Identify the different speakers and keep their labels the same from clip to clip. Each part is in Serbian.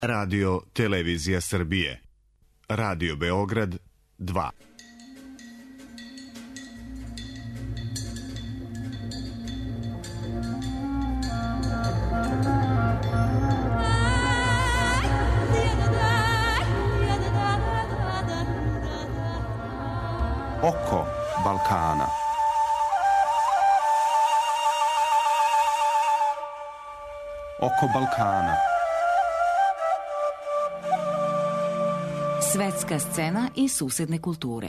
Speaker 1: Radio Televizija Srbije. Radio Beograd 2.
Speaker 2: Oko Balkana. Oko Balkana.
Speaker 3: Svetska scena i susedne kulture.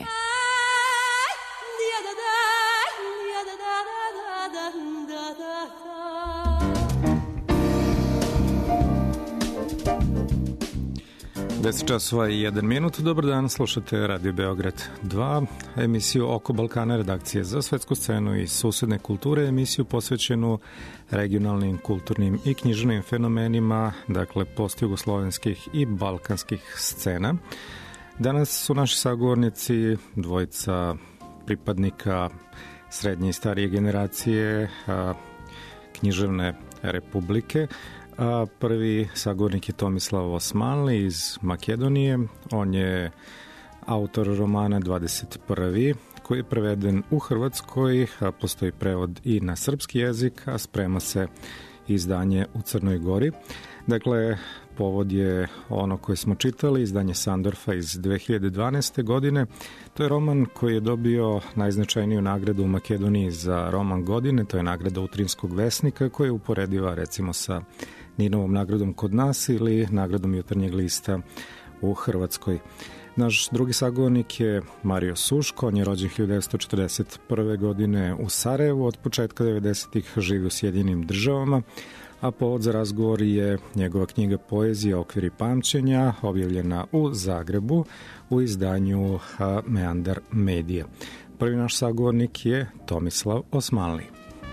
Speaker 4: Deset časova i 1 minut. Dobar dan, slušate Radio Beograd 2, emisiju Oko Balkana redakcije za svetsku scenu i susedne kulture, emisiju posvećenu regionalnim, kulturnim i književnim fenomenima, dakle postjugoslovenskih i balkanskih scena. Danas su naši sagovornici dvojica pripadnika srednje i starije generacije književne republike. Prvi sagovornik je Tomislav Osmanli iz Makedonije. On je autor romana 21. koji je preveden u Hrvatskoj, postoji prevod i na srpski jezik, a sprema se izdanje u Crnoj Gori. Dakle, povod je ono koje smo čitali, izdanje Sandorfa iz 2012. godine. To je roman koji je dobio najznačajniju nagradu u Makedoniji za roman godine, to je nagrada Utrinskog vesnika, koja je uporediva recimo sa Ninovom nagradom kod nas ili nagradom Jutarnjeg lista u Hrvatskoj. Naš drugi sagovornik je Mario Suško, on je rođen 1941. godine u Sarajevu, od početka 90-ih živi u Sjedinim državama, a povod za razgovor je njegova knjiga poezije Okviri pamćenja, objavljena u Zagrebu u izdanju Meandar Medije. Prvi naš sagovornik je Tomislav Osmanli.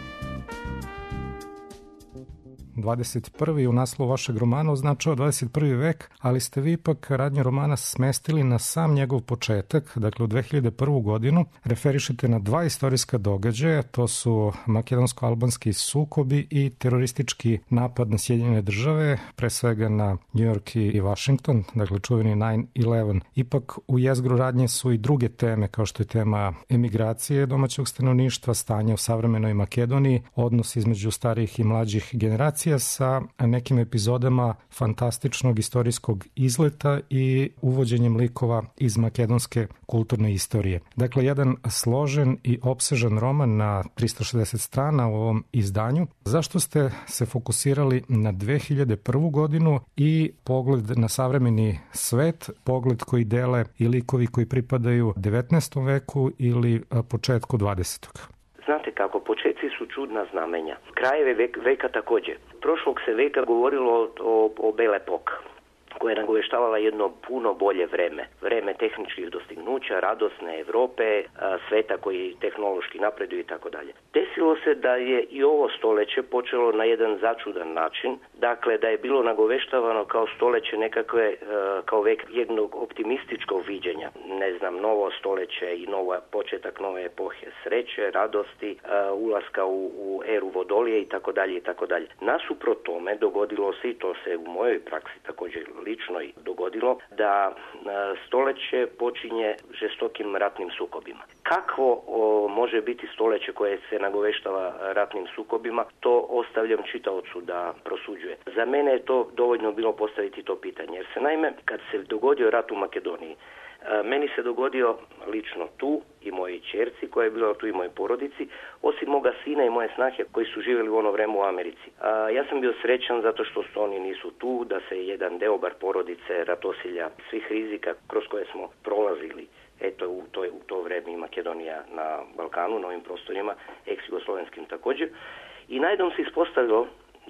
Speaker 4: 21. u naslovu vašeg romana označava 21. vek, ali ste vi ipak radnje romana smestili na sam njegov početak, dakle u 2001. godinu. Referišete na dva istorijska događaja, to su makedonsko-albanski sukobi i teroristički napad na Sjedinjene države, pre svega na New York i Washington, dakle čuveni 9/11. Ipak u jezgru radnje su i druge teme, kao što je tema emigracije domaćeg stanovništva, stanja u savremenoj Makedoniji, odnos između starijih i mlađih generacija, sa nekim epizodama fantastičnog istorijskog izleta i uvođenjem likova iz makedonske kulturne istorije. Dakle, jedan složen i opsežan roman na 360 strana u ovom izdanju. Zašto ste se fokusirali na 2001. godinu i pogled na savremeni svet, pogled koji dele i likovi koji pripadaju 19. veku ili početku 20.
Speaker 5: Znate kako, početci su čudna znamenja. Krajeve veka također. Prošlog se veka govorilo o Belle Époque, koja je nagoveštavala jedno puno bolje vreme tehničkih dostignuća, radosne Evrope, sveta koji tehnološki napreduje i tako dalje. Desilo se da je i ovo stoleće počelo na jedan začudan način, dakle da je bilo nagoveštavano kao stoleće nekakve, kao vek jednog optimističkog viđenja, ne znam, novo stoleće i početak nove epohe sreće, radosti, ulaska u eru vodolije i tako dalje i tako dalje. Nasuprot tome dogodilo se, i to se u mojoj praksi također lično i dogodilo, da stoleće počinje žestokim ratnim sukobima. Kakvo može biti stoleće koje se nagoveštava ratnim sukobima, to ostavljam čitaocu da prosuđuje. Za mene je to dovoljno bilo postaviti to pitanje, jer se naime, kad se dogodio rat u Makedoniji, meni se dogodio lično tu i mojoj ćerci koja je bila tu i mojoj porodici, osim moga sina i moje snahe koji su živjeli u ono vreme u Americi. Ja sam bio srećan zato što oni nisu tu, da se jedan deo bar porodice, ratosilja, svih rizika kroz koje smo prolazili, eto u to vreme i Makedonija na Balkanu, na ovim prostorima, ex-jugoslovenskim također. I najednom se ispostavilo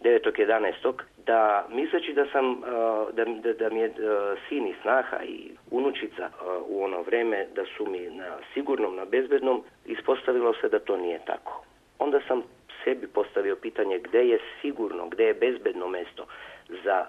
Speaker 5: 9.11. da misleći da sam da mi je sin i snaha i unučica u ono vreme da su mi na sigurnom, na bezbednom, ispostavilo se da to nije tako. Onda sam sebi postavio pitanje gde je sigurno, gde je bezbedno mesto za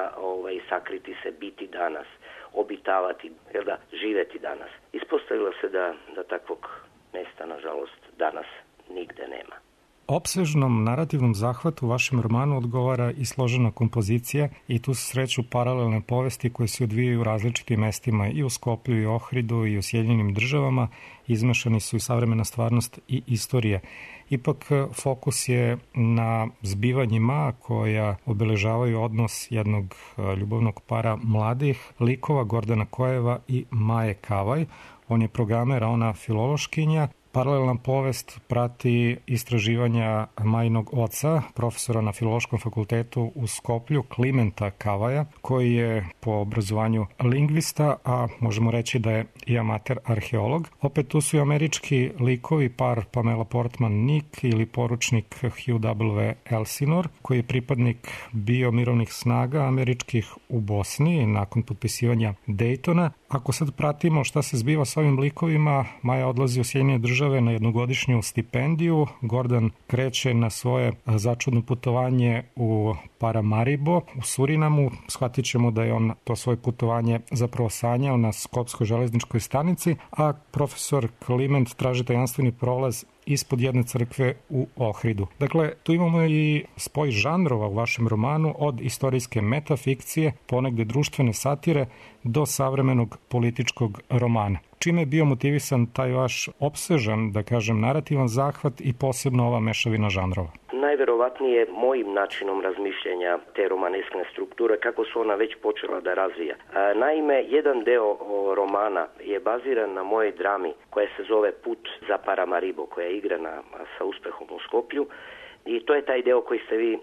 Speaker 5: sakriti se, biti danas, obitavati, živeti danas. Ispostavilo se da takvog mesta, nažalost, danas nigde nema.
Speaker 4: Opsežnom narativnom zahvatu u vašem romanu odgovara i složena kompozicija i tu se sreću paralelne povesti koje se odvijaju u različitim mestima i u Skoplju i Ohridu i u Sjedinjenim Državama. Izmešani su i savremena stvarnost i istorija. Ipak fokus je na zbivanjima koja obeležavaju odnos jednog ljubavnog para mladih likova Gordana Kojeva i Maje Kavaj. On je programer, a ona filološkinja. Paralelna povest prati istraživanja Majinog oca, profesora na Filološkom fakultetu u Skoplju, Klimenta Kavaja, koji je po obrazovanju lingvista, a možemo reći da je i amater arheolog. Opet tu su i američki likovi, par Pamela Portman-Nick ili poručnik Hugh W. Elsinore, koji je pripadnik biomirovnih snaga američkih u Bosni nakon potpisivanja Daytona. Ako sad pratimo šta se zbiva s ovim likovima, Maja odlazi u Sjedinjene Države na jednogodišnju stipendiju, Gordon kreće na svoje začudno putovanje u Paramaribo, u Surinamu. Shvatit ćemo da je on to svoje putovanje zapravo sanjao na Skopskoj železničkoj stanici, a profesor Kliment traži tajanstveni prolaz ispod jedne crkve u Ohridu. Dakle, tu imamo i spoj žanrova u vašem romanu, od istorijske metafikcije, ponegde društvene satire, do savremenog političkog romana. Čime je bio motivisan taj vaš opsežan, da kažem, narativan zahvat i posebno ova mešavina žanrova?
Speaker 5: Najverovatnije mojim načinom razmišljanja te romaneskne strukture, kako su ona već počela da razvija. Naime, jedan deo romana je baziran na mojoj drami koja se zove Put za Paramaribo, koja je igrana sa uspehom u Skoplju. I to je taj deo koji ste vi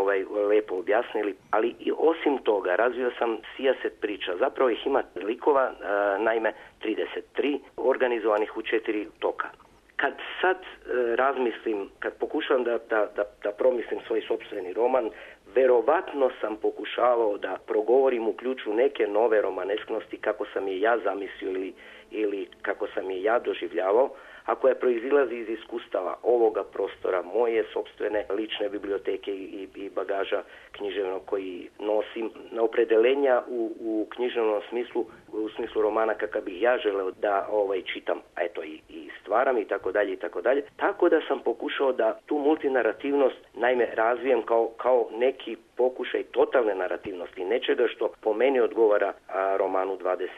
Speaker 5: lepo objasnili, ali i osim toga razvio sam sijaset priča. Zapravo ih ima likova, naime 33, organizovanih u 4 toka. Kad sad razmislim, kad pokušavam da promislim svoj sopstveni roman, verovatno sam pokušavao da progovorim u ključu neke nove romanesknosti kako sam je ja zamislio ili kako sam je ja doživljavao, a koja proizilazi iz iskustava ovoga prostora, moje sopstvene lične biblioteke i bagaža književnog koji nosim, na opredelenja u književnom smislu, u smislu romana kakav bih ja želeo da čitam, a eto i stvaram i tako dalje i tako dalje. Tako da sam pokušao da tu multinarativnost naime razvijem kao neki pokušaj totalne narativnosti, nečega što po meni odgovara romanu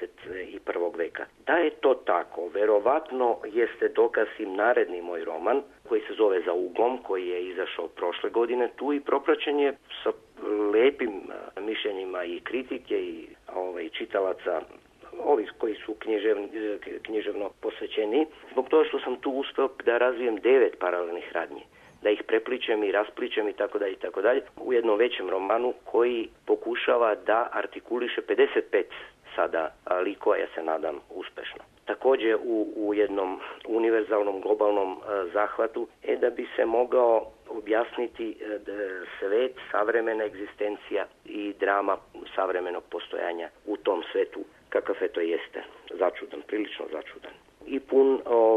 Speaker 5: 21. veka. Da je to tako, verovatno jeste dokaz i naredni moj roman koji se zove Za uglom, koji je izašao prošle godine tu i propraćen je sa lepim mišljenjima i kritike i čitalaca, ovi koji su književno posvećeni, zbog toga što sam tu uspeo da razvijem 9 paralelnih radnji, da ih prepličem i raspličem i tako dalje, u jednom većem romanu koji pokušava da artikuliše 55 sada likova, ja se nadam uspešno. Također u jednom univerzalnom globalnom zahvatu da bi se mogao objasniti svet, savremena egzistencija i drama savremenog postojanja u tom svetu, kakav to jeste, začudan, prilično začudan. I pun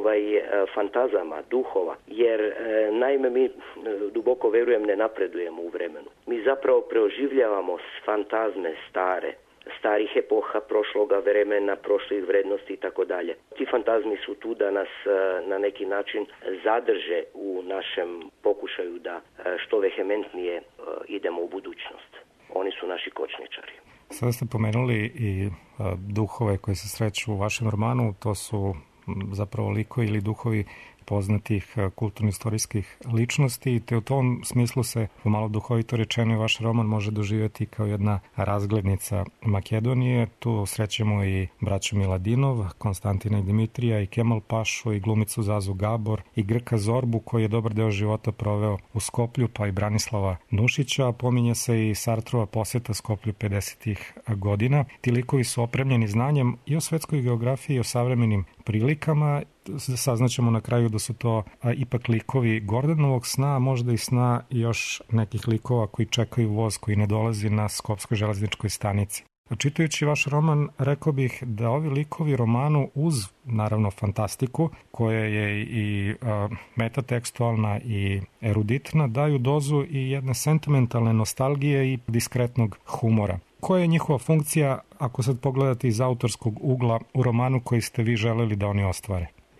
Speaker 5: fantazama, duhova, jer naime mi duboko verujem ne napredujemo u vremenu. Mi zapravo preoživljavamo fantazme starih epoha, prošloga vremena, prošlih vrednosti i tako dalje. Ti fantazmi su tu da nas na neki način zadrže u našem pokušaju da što vehementnije idemo u budućnost. Oni su naši kočničari.
Speaker 4: Sada ste pomenuli i duhove koji se sreću u vašem romanu, to su zapravo likovi ili duhovi poznatih kulturno-istorijskih ličnosti, te u tom smislu se, pomalo duhovito rečeno, i vaš roman može doživjeti kao jedna razglednica Makedonije. Tu srećemo i braću Miladinov, Konstantina i Dimitrija, i Kemal Pašu, i glumicu Zazu Gabor, i Grka Zorbu, koji je dobar deo života proveo u Skoplju, pa i Branislava Nušića. Pominje se i Sartrova posjeta Skoplju 50-ih godina. Ti likovi su opremljeni znanjem i o svetskoj geografiji i o savremenim prilikama. Saznaćemo na kraju da su to ipak likovi Gordanovog sna, možda i sna još nekih likova koji čekaju voz koji ne dolazi na Skopskoj železničkoj stanici. Čitajući vaš roman, rekao bih da ovi likovi romanu, uz naravno fantastiku, koja je i metatekstualna i eruditna, daju dozu i jedne sentimentalne nostalgije i diskretnog humora. Koja je njihova funkcija, ako sad pogledate iz autorskog ugla, u romanu koji ste vi želeli da oni ostvare?
Speaker 5: Pisati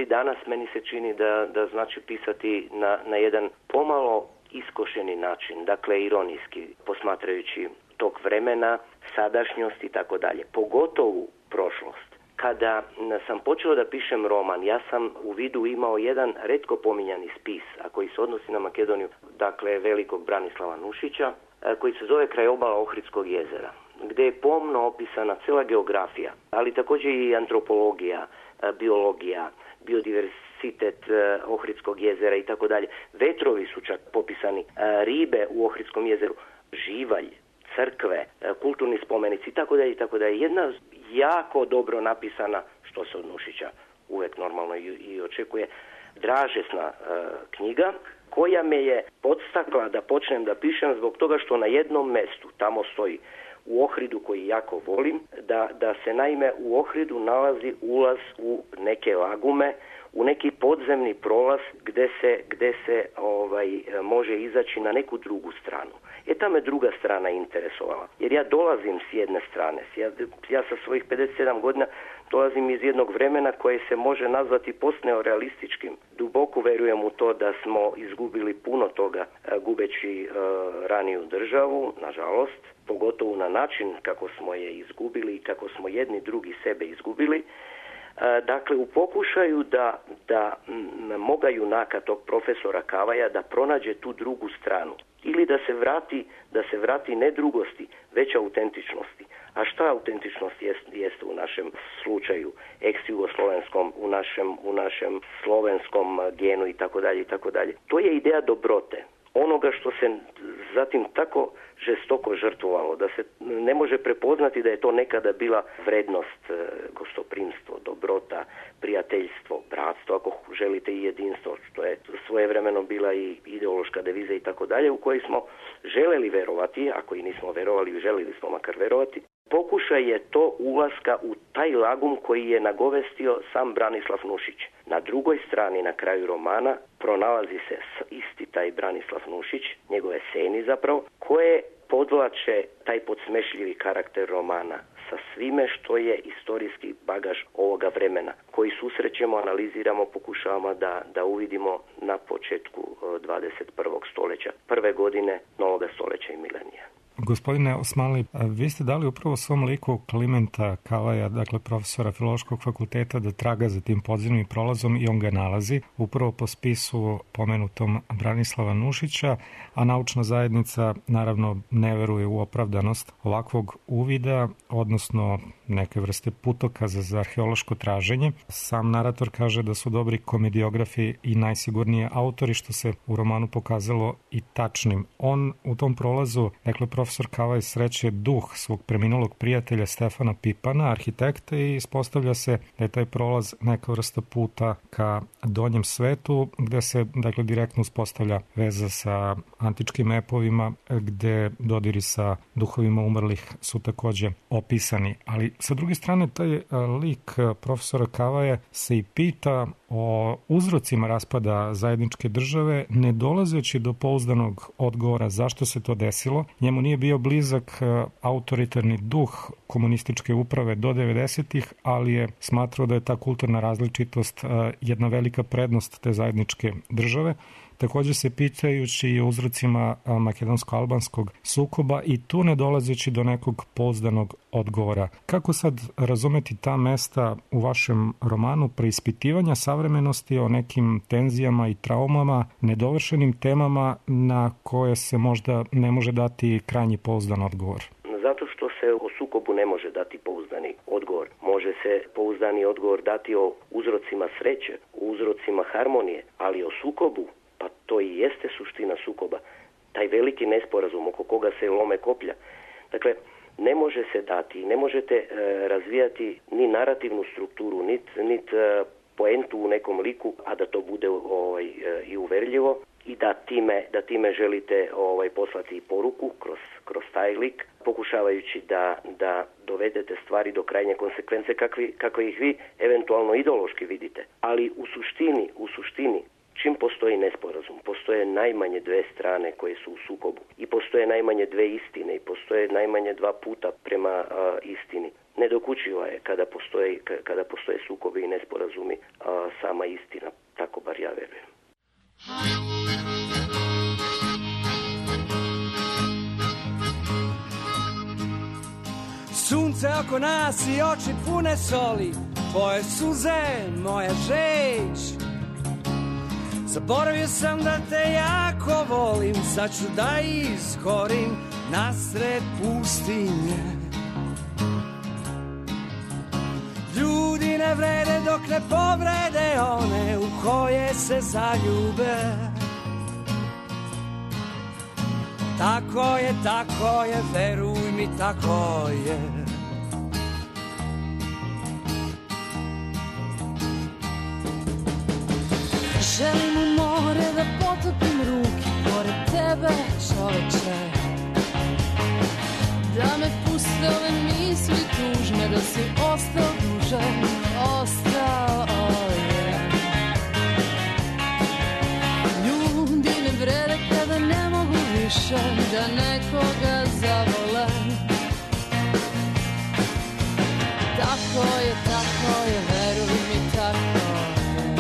Speaker 5: danas meni se čini da znači pisati na jedan pomalo iskošeni način, dakle ironijski, posmatrajući tog vremena, sadašnjost i tako dalje, pogotovo prošlost. Kada sam počeo da pišem roman, ja sam u vidu imao jedan retko pominjani spis, a koji se odnosi na Makedoniju, dakle velikog Branislava Nušića, koji se zove Krajobala Ohridskog jezera, gdje je pomno opisana cijela geografija, ali također i antropologija, biologija, biodiversitet Ohridskog jezera i tako dalje. Vetrovi su čak popisani, ribe u Ohridskom jezeru, živalj, crkve, kulturni spomenici i tako dalje i tako dalje. Jedna jako dobro napisana, što se od Nušića uvijek normalno i očekuje, dražesna knjiga koja me je podstakla da počnem da pišem zbog toga što na jednom mestu, tamo stoji u Ohridu koji jako volim, da se naime u Ohridu nalazi ulaz u neke lagume, u neki podzemni prolaz gde se može izaći na neku drugu stranu. Ta me druga strana interesovala. Jer ja dolazim s jedne strane. Ja sa svojih 57 godina dolazim iz jednog vremena koje se može nazvati postneorealističkim. Duboko verujem u to da smo izgubili puno toga gubeći raniju državu, nažalost, pogotovo na način kako smo je izgubili i kako smo jedni drugi sebe izgubili. Dakle, u pokušaju da moga junaka, tog profesora Kavaja, da pronađe tu drugu stranu ili da se vrati ne drugosti, već autentičnosti. A šta autentičnost jeste u našem slučaju ex-jugoslovenskom, u našem slovenskom genu i tako dalje i tako dalje. To je ideja dobrote. Onoga što se zatim tako žestoko žrtvovalo, da se ne može prepoznati da je to nekada bila vrednost, gostoprimstvo, dobrota, prijateljstvo, bratstvo, ako želite i jedinstvo, što je svojevremeno bila i ideološka deviza i tako dalje, u kojoj smo želeli verovati, ako i nismo verovali, želili smo makar verovati. Pokušaj je to ulaska u taj lagum koji je nagovestio sam Branislav Nušić. Na drugoj strani, na kraju romana, pronalazi se isti taj Branislav Nušić, njegove sceni zapravo, koje podvlače taj podsmešljivi karakter romana sa svime što je istorijski bagaž ovoga vremena, koji susrećemo, analiziramo, pokušavamo da uvidimo na početku 21. stoljeća, prve godine novoga stoljeća i milenija.
Speaker 4: Gospodine Osmanli, vi ste dali upravo svom liku Klimenta Kavaja, dakle profesora Filološkog fakulteta, da traga za tim podzemnim prolazom i on ga nalazi upravo po spisu pomenutom Branislava Nušića, a naučna zajednica naravno ne veruje u opravdanost ovakvog uvida, odnosno neke vrste putokaza za arheološko traženje. Sam narator kaže da su dobri komediografi i najsigurnije autori, što se u romanu pokazalo i tačnim. On u tom prolazu, dakle profesor Kavaj, sreće duh svog preminulog prijatelja Stefana Pipana, arhitekta, i ispostavlja se da je taj prolaz neka vrsta puta ka donjem svetu, gde se dakle direktno uspostavlja veza sa antičkim epovima, gde dodiri sa duhovima umrlih su takođe opisani. Ali sa druge strane, taj lik profesora Kavaja se i pita o uzrocima raspada zajedničke države, ne dolazeći do pouzdanog odgovora zašto se to desilo. Njemu nije bio blizak autoritarni duh komunističke uprave do 90-ih, ali je smatrao da je ta kulturna različitost jedna velika prednost te zajedničke države. Također se pitajući i o uzrocima makedonsko-albanskog sukoba i tu ne dolazeći do nekog pouzdanog odgovora. Kako sad razumeti ta mesta u vašem romanu preispitivanja savremenosti o nekim tenzijama i traumama, nedovršenim temama na koje se možda ne može dati krajnji pouzdan odgovor?
Speaker 5: Zato što se o sukobu ne može dati pouzdani odgovor. Može se pouzdani odgovor dati o uzrocima sreće, o uzrocima harmonije, ali o sukobu, pa to i jeste suština sukoba, taj veliki nesporazum oko koga se lome koplja. Dakle, ne može se dati, ne možete razvijati ni narativnu strukturu, nit poentu u nekom liku, a da to bude i uverljivo i da time želite poslati poruku kroz taj lik, pokušavajući da dovedete stvari do krajnje konsekvence kako ih vi eventualno ideološki vidite. Ali u suštini čim postoji nesporazum, postoje najmanje dve strane koje su u sukobu i postoje najmanje dve istine i postoje najmanje dva puta prema istini. nedokučiva je kada postoje sukobi i nesporazumi, sama istina, tako bar ja verujem.
Speaker 6: Sunce oko nas i oči pune soli, tvoje suze, moja žeć. Zaboravio sam da te jako volim, sad ću da iskorim nasred pustinje. Ljudi ne vrede dok ne povrede one u koje se zaljube. Tako je, veruj mi, tako je.
Speaker 7: Želim u more da potopim ruke pored tebe, čoveče. Da me puste ove misli tužne, da si ostao duže, ostao je. Ljudi ne vrede kada ne mogu više da nekoga zavole. Tako je, veruj mi, tako je.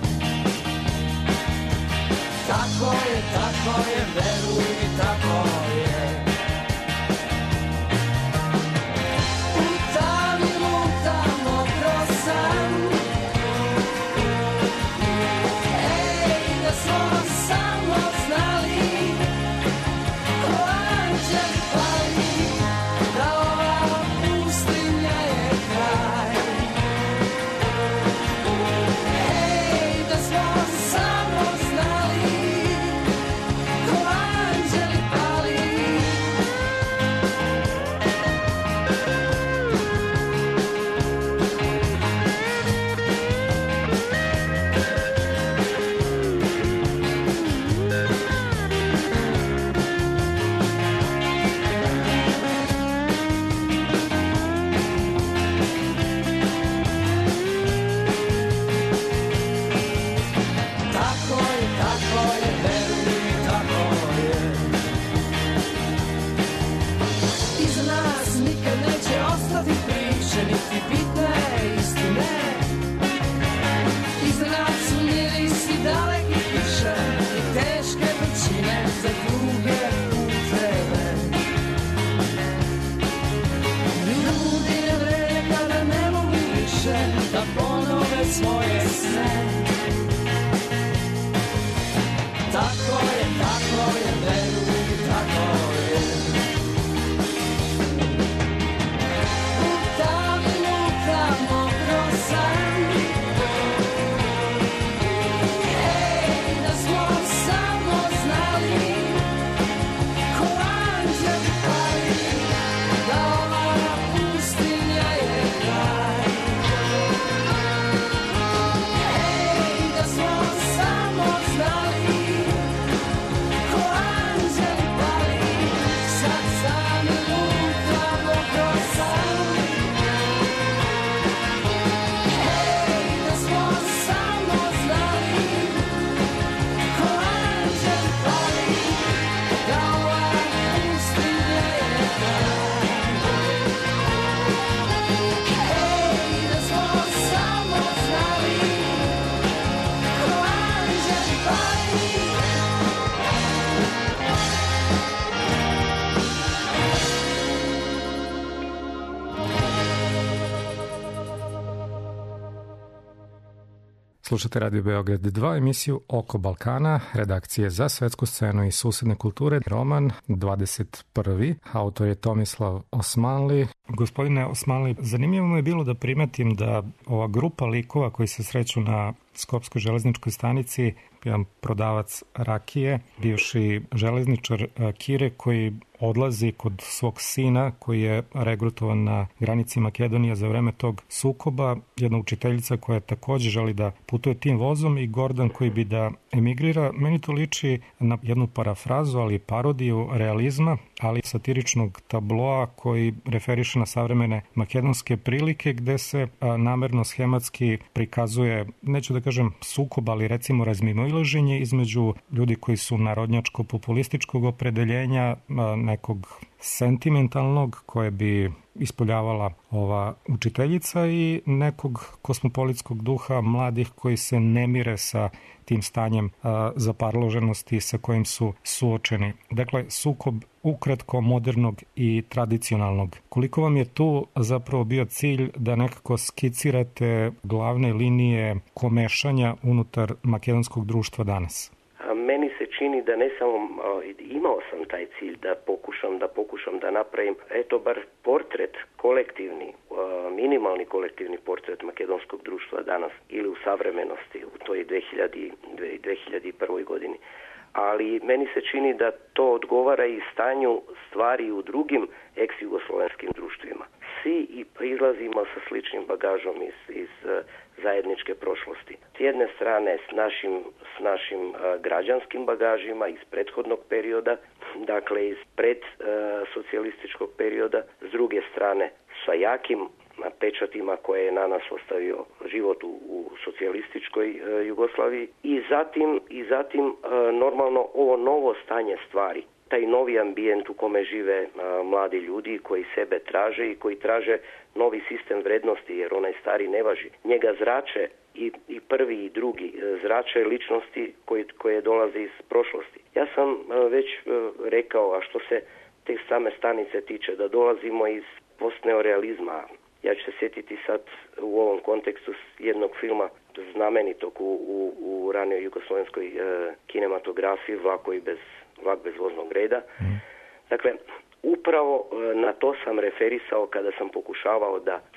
Speaker 7: Tako je, veruj mi, tako je. U tami lutamo kroz san. Ej, da smo samo znali, ko anđeli pali, da ova pustinja je kraj. Ej, da smo samo znali, ko anđeli pali. Tako je, veruj mi, tako je. Iza nas nikad neće ostati priče, niti bitne istine. Iza nas su mirisi daleki kiše i teške vrućine za druge puteve. Ljudi ne vrede kada ne mogu više da ponove svoje sne. Tako je, veruj mi, tako je. U tami lutamo kroz san. Ej, da smo samo znali, ko anđeli pali, da ova pustinja je kraj. Ej, da smo samo znali, ko anđeli pali, sad sami lutamo kroz san. Ej, da smo samo znali, ko anđeli pali, da ova pustinja je kraj. Ej, da smo samo znali, ko anđeli pali.
Speaker 4: Slušate Radio Beograd 2, emisiju Oko Balkana, redakcije za svetsku scenu i susedne kulture. Roman 21. Autor je Tomislav Osmanli. Gospodine Osmanli, zanimljivo mi je bilo da primetim da ova grupa likova koji se sreću na Skopskoj železničkoj stanici, jedan prodavac rakije, bivši železničar Kire koji odlazi kod svog sina koji je regrutovan na granici Makedonije za vreme tog sukoba, jedna učiteljica koja takođe želi da putuje tim vozom i Gordan koji bi da emigrira. Meni to liči na jednu parafrazu, ali parodiju realizma, ali satiričnog tabloa koji referiše na savremene makedonske prilike gde se namerno schematski prikazuje, neću da kažem sukob, ali recimo razmimoilaženje između ljudi koji su narodnjačko-populističkog opredeljenja, nekog sentimentalnog koje bi ispoljavala ova učiteljica i nekog kosmopolitskog duha mladih koji se ne mire sa tim stanjem zaparloženosti sa kojim su suočeni. Dakle, sukob ukratko modernog i tradicionalnog. Koliko vam je tu zapravo bio cilj da nekako skicirate glavne linije komešanja unutar makedonskog društva danas?
Speaker 5: Meni se čini da ne samo, imao sam taj cilj da pokušam da napravim, bar portret kolektivni, minimalni kolektivni portret makedonskog društva danas ili u savremenosti u toj 2001. godini. Ali meni se čini da to odgovara i stanju stvari u drugim ex-jugoslovenskim društvima. Svi izlazimo sa sličnim bagažom iz zajedničke prošlosti. S jedne strane s našim građanskim bagažima iz prethodnog perioda, dakle iz predsocijalističkog perioda, s druge strane sa jakim pečatima koje je na nas ostavio život u socijalističkoj Jugoslaviji i zatim normalno ovo novo stanje stvari, taj novi ambijent u kome žive mladi ljudi koji sebe traže i koji traže novi sistem vrednosti jer onaj stari ne važi. Njega zrače i prvi i drugi, zrače ličnosti koje dolaze iz prošlosti. Ja sam već rekao, a što se te same stanice tiče, da dolazimo iz postneorealizma. Ja ću se sjetiti sad u ovom kontekstu jednog filma znamenitog u ranijoj jugoslovenskoj kinematografiji Vlak bez voznog reda. Dakle, upravo na to sam referisao kada sam pokušavao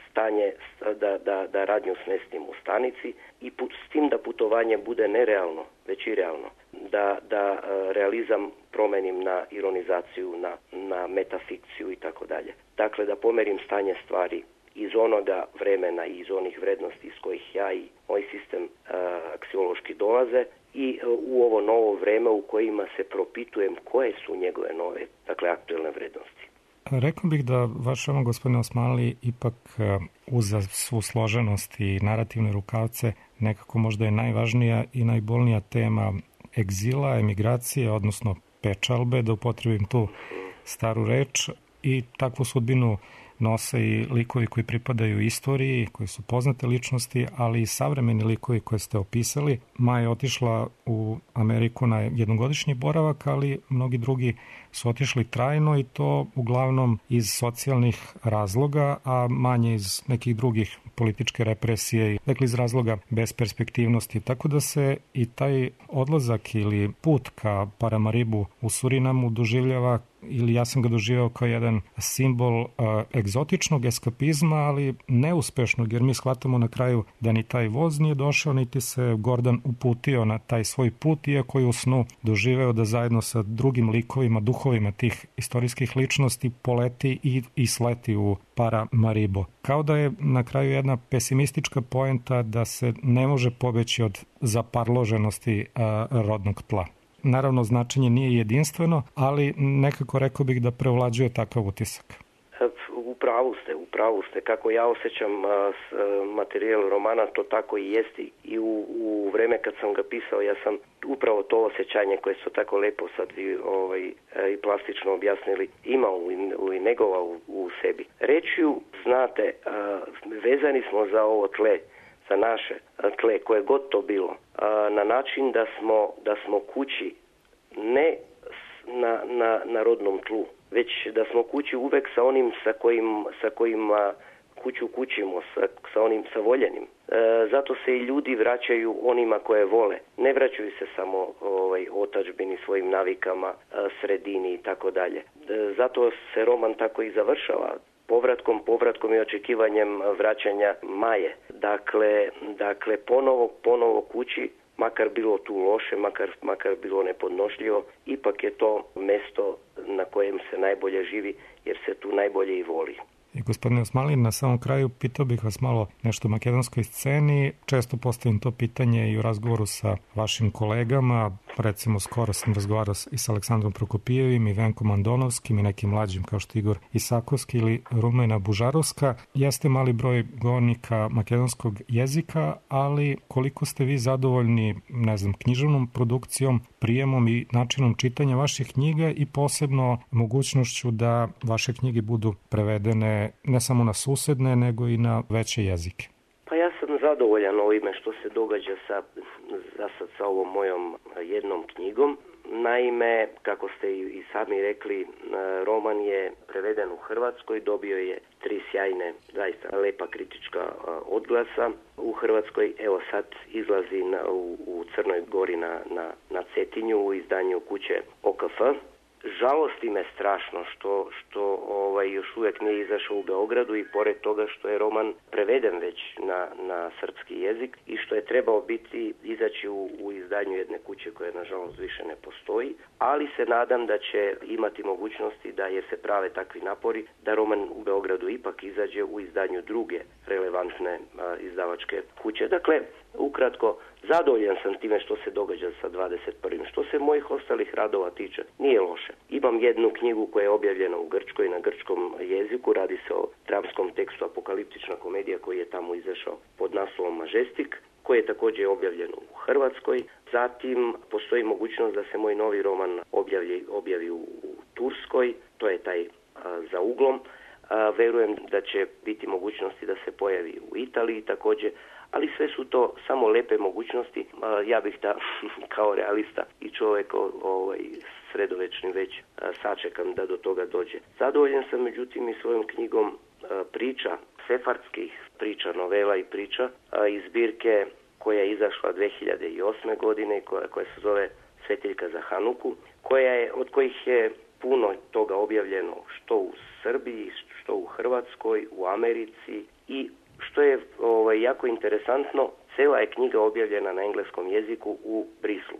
Speaker 5: da radnju smestim u stanici i s tim da putovanje bude ne realno, već i realno. Da realizam promenim na ironizaciju, na metafikciju i tako dalje. Dakle, da pomerim stanje stvari iz onoga vremena i iz onih vrednosti iz kojih ja i moj sistem aksiološki dolaze i u ovo novo vreme u kojima se propitujem koje su njegove nove, dakle, aktuelne vrednosti.
Speaker 4: Rekao bih da vaš roman, gospodine Osmanli, ipak uz svu složenost i narativne rukavce nekako možda je najvažnija i najbolnija tema egzila, emigracije, odnosno pečalbe, da upotrebim tu staru reč, i takvu sudbinu nose i likovi koji pripadaju istoriji, koji su poznate ličnosti, ali i savremeni likovi koje ste opisali. Maja je otišla u Ameriku na jednogodišnji boravak, ali mnogi drugi su otišli trajno i to uglavnom iz socijalnih razloga, a manje iz nekih drugih političke represije, dakle iz razloga besperspektivnosti. Tako da se i taj odlazak ili put ka Paramaribu u Surinamu doživljava, ili ja sam ga doživao kao jedan simbol egzotičnog eskapizma, ali neuspešnog, jer mi shvatamo na kraju da ni taj voz nije došao, niti se Gordan uputio na taj svoj put, iako je u snu doživeo da zajedno sa drugim likovima, duhovima tih istorijskih ličnosti poleti i sleti u Paramaribo. Kao da je na kraju jedna pesimistička poenta da se ne može pobeći od zaparloženosti rodnog tla. Naravno, značenje nije jedinstveno, ali nekako rekao bih da prevlađuje takav utisak.
Speaker 5: U pravu ste. Kako ja osjećam materijal romana, to tako i jesti. I u vreme kad sam ga pisao, ja sam upravo to osjećanje koje su tako lepo sad i plastično objasnili, imao i negovao u sebi. Rečju, znate, vezani smo za ovo tle, za naše tle, koje god to bilo, na način da smo kući ne na rodnom tlu, već da smo kući uvek sa onim sa kojima kuću kućimo, sa voljenim. Zato se i ljudi vraćaju onima koje vole. Ne vraćaju se samo otadžbini, svojim navikama, sredini i tako dalje. Zato se roman tako i završava. Povratkom i očekivanjem vraćanja Maje. Dakle ponovo kući, makar bilo tu loše, makar bilo nepodnošljivo, ipak je to mesto na kojem se najbolje živi, jer se tu najbolje i voli.
Speaker 4: I gospodine Osmanli, na samom kraju pitao bih vas malo nešto o makedonskoj sceni. Često postavim to pitanje i u razgovoru sa vašim kolegama. Recimo, skoro sam razgovarao i sa Aleksandrom Prokopijevim i Venkom Andonovskim i nekim mlađim kao što Igor Isakovski ili Rumena Bužarovska. Jeste mali broj govornika makedonskog jezika, ali koliko ste vi zadovoljni, ne znam, književnom produkcijom, prijemom i načinom čitanja vaših knjiga i posebno mogućnošću da vaše knjige budu prevedene ne samo na susedne, nego i na veće jezike?
Speaker 5: Pa ja sam zadovoljan ovime što se događa sa ovom mojom jednom knjigom. Naime, kako ste i sami rekli, roman je preveden u Hrvatskoj, dobio je 3 sjajne, zaista lepa kritička odglasa u Hrvatskoj. Evo sad izlazi u Crnoj Gori na Cetinju u izdanju kuće OKF. Žalosti me strašno što još uvijek nije izašao u Beogradu i pored toga što je roman preveden već na srpski jezik i što je trebao izaći u izdanju jedne kuće koje nažalost više ne postoji, ali se nadam da će imati mogućnosti da, jer se prave takvi napori, da roman u Beogradu ipak izađe u izdanju druge relevantne izdavačke kuće. Dakle, ukratko, zadovoljan sam time što se događa sa 21. Što se mojih ostalih radova tiče, nije loše. Imam jednu knjigu koja je objavljena u Grčkoj na grčkom jeziku, radi se o dramskom tekstu Apokaliptična komedija koji je tamo izašao pod naslovom Majestik, koji je također objavljen u Hrvatskoj. Zatim postoji mogućnost da se moj novi roman objavi u Turskoj, to je taj Za uglom. Verujem da će biti mogućnosti da se pojavi u Italiji također, ali sve su to samo lepe mogućnosti. Ja bih da kao realista i čovjek sredovečni već sačekam da do toga dođe. Zadovoljan sam međutim i svojom knjigom priča, sefardskih priča, novela i priča iz zbirke koja je izašla 2008. godine koja se zove Svetiljka za Hanuku, od kojih je puno toga objavljeno što u Srbiji, što u Hrvatskoj, u Americi i što je jako interesantno, cela je knjiga objavljena na engleskom jeziku u Brislu.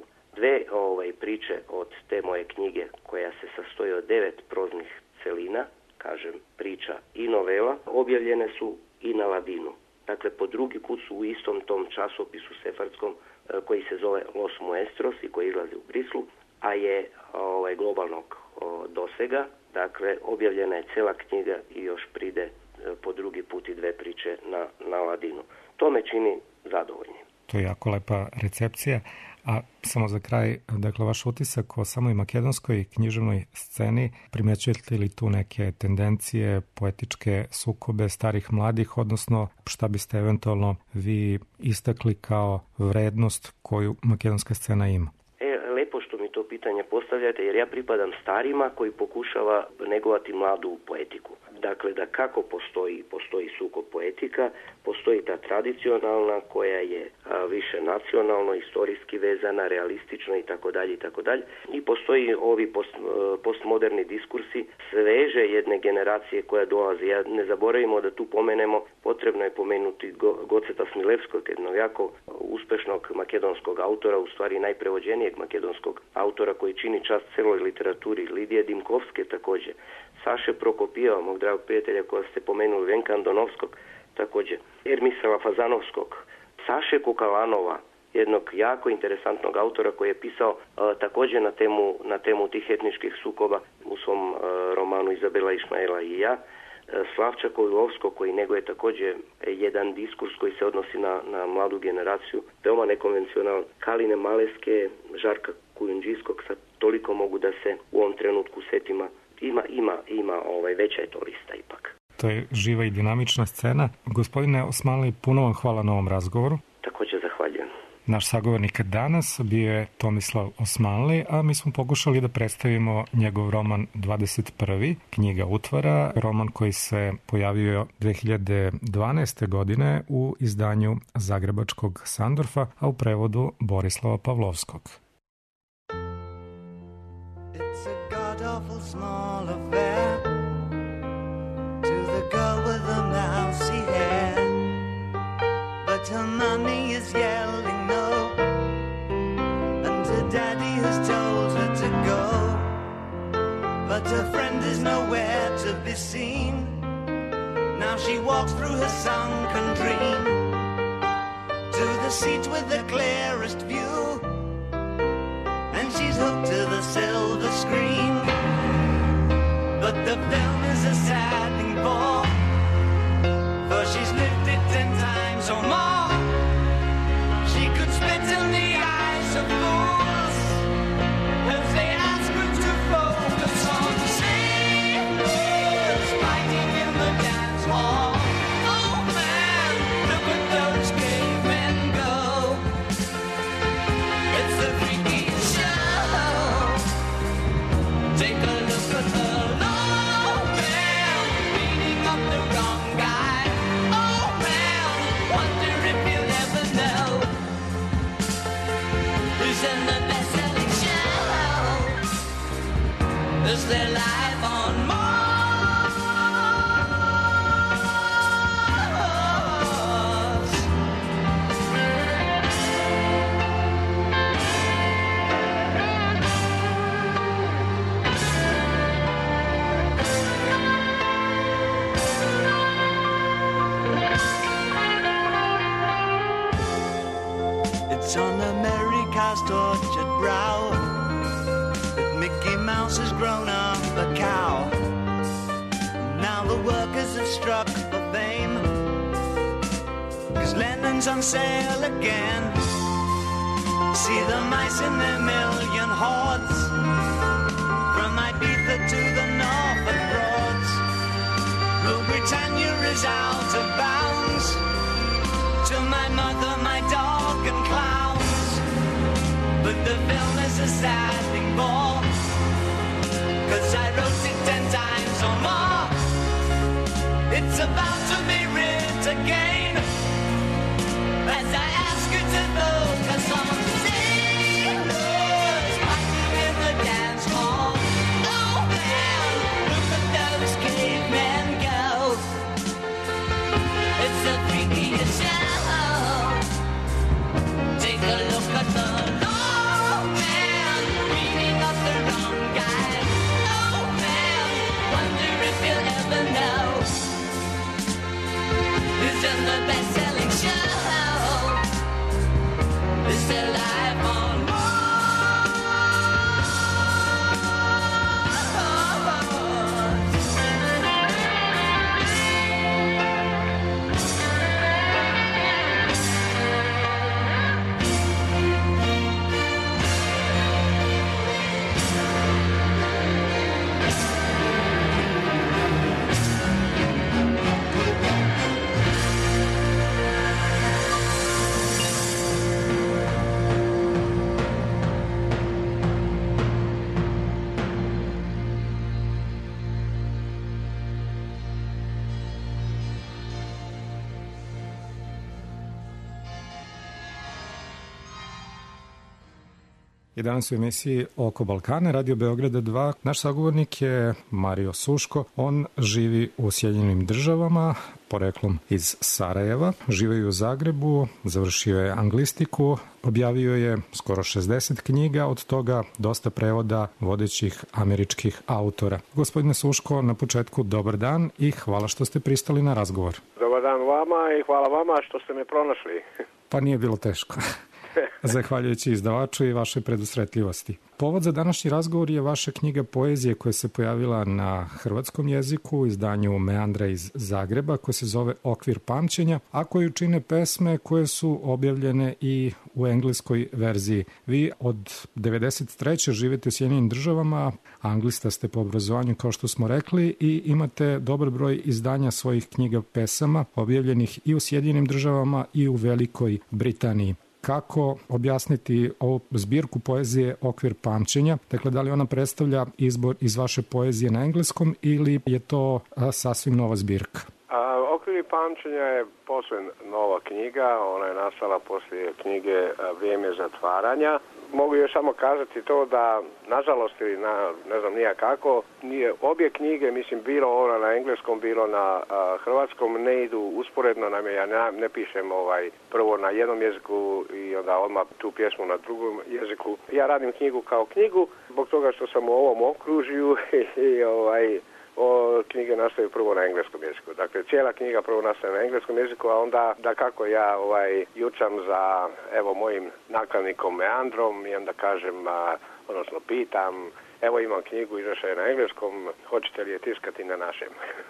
Speaker 5: 2 priče od te moje knjige, koja se sastoji od 9 proznih celina, kažem priča i novela, objavljene su i na ladinu. Dakle, po drugi put su u istom tom časopisu sefardskom koji se zove Los Maestros i koji izlazi u Brislu, a je globalnog dosega. Dakle, objavljena je cela knjiga i još pride po drugi put i 2 priče na ladinu. To me čini zadovoljnim.
Speaker 4: To je jako lepa recepcija. A samo za kraj, dakle, vaš utisak o samoj makedonskoj književnoj sceni, primećujete li tu neke tendencije, poetičke sukobe starih mladih, odnosno šta biste eventualno vi istakli kao vrednost koju makedonska scena ima?
Speaker 5: Lepo što mi to pitanje postavljate, jer ja pripadam starima koji pokušava negovati mladu poetiku. Dakle, da kako postoji sukob poetika, postoji ta tradicionalna koja je više nacionalno, istorijski vezana, realistično itd. I postoji ovi postmoderni diskursi sveže jedne generacije koja dolazi. Ja ne zaboravimo da tu pomenemo, potrebno je pomenuti Goceta Smilevskog, jednog jako uspešnog makedonskog autora, u stvari najprevođenijeg makedonskog autora koji čini čast celoj literaturi, Lidije Dimkovske također, Saše Prokopijeva, mog dragog prijatelja koja ste pomenuli, Venka Andonovskog, također, Ermisela Fazanovskog, Saše Kokalanova, jednog jako interesantnog autora koji je pisao također na temu tih etničkih sukoba u svom romanu Izabela, Išmaela i ja, Slavča Kovilovskog koji nego je također jedan diskurs koji se odnosi na mladu generaciju, veoma nekonvencionalan, Kaline Maleske, Žarka Kujundžijskog, sad toliko mogu da se u ovom trenutku setima. Ima veća je to lista ipak.
Speaker 4: To je živa i dinamična scena. Gospodine Osmanli, puno vam hvala na ovom razgovoru.
Speaker 5: Također zahvaljujem.
Speaker 4: Naš sagovornik danas bio je Tomislav Osmanli, a mi smo pokušali da predstavimo njegov roman 21. Knjiga utvara, roman koji se pojavio 2012. godine u izdanju zagrebačkog Sandorfa, a u prevodu Borislava Pavlovskog.
Speaker 8: Awful small affair to the girl with the mousy hair, but her mommy is yelling no, and her daddy has told her to go, but her friend is nowhere to be seen. Now she walks through her sunken dream to the seat with the clearest view, and she's hooked to the silver screen. But the film is a sad thing for she's lived it 10 times or more. She could spit in the eyes of fools as they ask her to focus on sailors fighting in the dance hall. Oh man, look at those cavemen go. It's the freakiest show. Take a look at the low man beating up the wrong guy. Wonder if you'll ever know who's in the best-selling show. Is there life on Mars? It's on America's tortured brow that Mickey Mouse has grown up a cow. Now the workers have struck for fame, 'cause Lennon's on sale again. See the mice in their million hordes, from Ibiza to the Norfolk Broads. Rule Britannia is out of bounds, to my mother, my dog and clowns. But the film is a sad thing more, 'cause I wrote it 10 times or more. It's about to be written again, as I ask you to focus on sailors fighting in the dance hall. Oh man, look at those cavemen go. It's the freakiest show. Take a look at the low man beating up the wrong guy. Oh man, wonder if you'll ever know who's in the best-selling show. Is there life on
Speaker 4: I danas u emisiji Oko Balkana, Radio Beograda 2. Naš sagovornik je Mario Suško. On živi u Sjedinjenim Državama, poreklom iz Sarajeva. Živi u Zagrebu, završio je anglistiku, objavio je skoro 60 knjiga, od toga dosta prevoda vodećih američkih autora. Gospodine Suško, na početku dobar dan i hvala što ste pristali na razgovor.
Speaker 9: Dobar dan vama i hvala vama što ste me pronašli.
Speaker 4: Pa nije bilo teško. Zahvaljujući izdavaču i vašoj predusretljivosti. Povod za današnji razgovor je vaša knjiga poezije koja se pojavila na hrvatskom jeziku u izdanju Meandra iz Zagreba, koja se zove Okvir pamćenja, a koju čine pesme koje su objavljene i u engleskoj verziji. Vi od 93. živite u Sjedinjenim Državama, anglista ste po obrazovanju kao što smo rekli i imate dobar broj izdanja svojih knjiga pesama objavljenih i u Sjedinjenim Državama i u Velikoj Britaniji. Kako objasniti ovu zbirku poezije Okvir pamćenja? Dakle, da li ona predstavlja izbor iz vaše poezije na engleskom ili je to sasvim nova zbirka?
Speaker 9: Okvir pamćenja je posve nova knjiga, ona je nastala poslije knjige Vrijeme zatvaranja. Mogu još samo kazati to da, nažalost ili ne znam nija kako, obje knjige, mislim, bilo ona na engleskom, bilo na hrvatskom, ne idu usporedno. Naime, ja ne pišem prvo na jednom jeziku i onda odmah tu pjesmu na drugom jeziku. Ja radim knjigu kao knjigu, zbog toga što sam u ovom okružju i knjige nastaju prvo na engleskom jeziku. Dakle, cijela knjiga prvo nastaje na engleskom jeziku, a onda da kako ja jučam za mojim nakladnikom Meandrom i onda kažem, odnosno pitam, evo imam knjigu, izašla je na engleskom, hoćete li je tiskati na našem?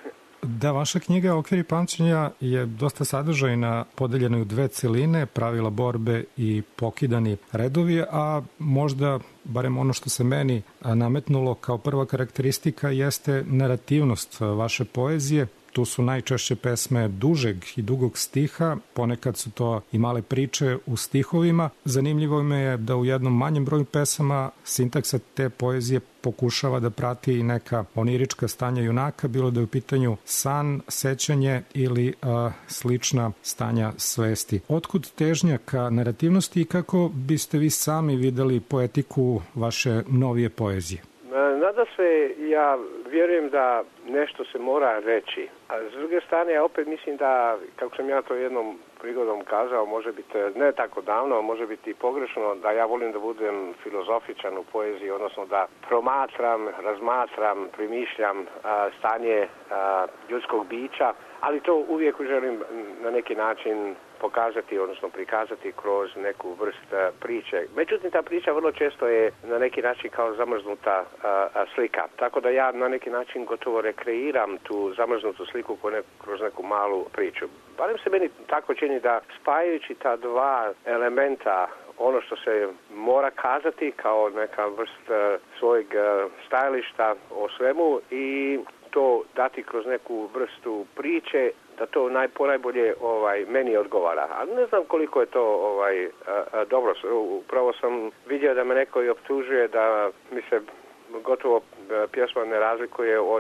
Speaker 4: Da, vaša knjiga Okviri pamćenja je dosta sadržajna, podeljena u dve celine, pravila borbe i pokidani redovi, a možda, barem ono što se meni nametnulo kao prva karakteristika, jeste narativnost vaše poezije. Tu su najčešće pesme dužeg i dugog stiha, ponekad su to i male priče u stihovima. Zanimljivo mi je da u jednom manjem broju pesama sintaksa te poezije pokušava da prati i neka onirička stanja junaka, bilo da je u pitanju san, sećanje ili slična stanja svesti. Otkud težnja ka narativnosti i kako biste vi sami videli poetiku vaše novije poezije?
Speaker 9: Nadasve ja vjerujem da nešto se mora reći, a s druge strane ja opet mislim da, kako sam ja to jednom prigodom kazao, može biti ne tako davno, može biti i pogrešno, da ja volim da budem filozofičan u poeziji, odnosno da promatram, razmatram, primišljam stanje ljudskog bića, ali to uvijek želim na neki način pokazati, odnosno prikazati kroz neku vrst priče. Međutim, ta priča vrlo često je na neki način kao zamrznuta slika. Tako da ja na neki način gotovo rekreiram tu zamrznutu sliku kroz neku malu priču. Barem se meni tako čini da spajajući ta dva elementa, ono što se mora kazati kao neka vrst svojeg stajališta o svemu i to dati kroz neku vrstu priče, da to ponajbolje meni odgovara. Ali ne znam koliko je to dobro. Upravo sam vidio da me neko i optužuje da mi se gotovo pjesma ne razlikuje od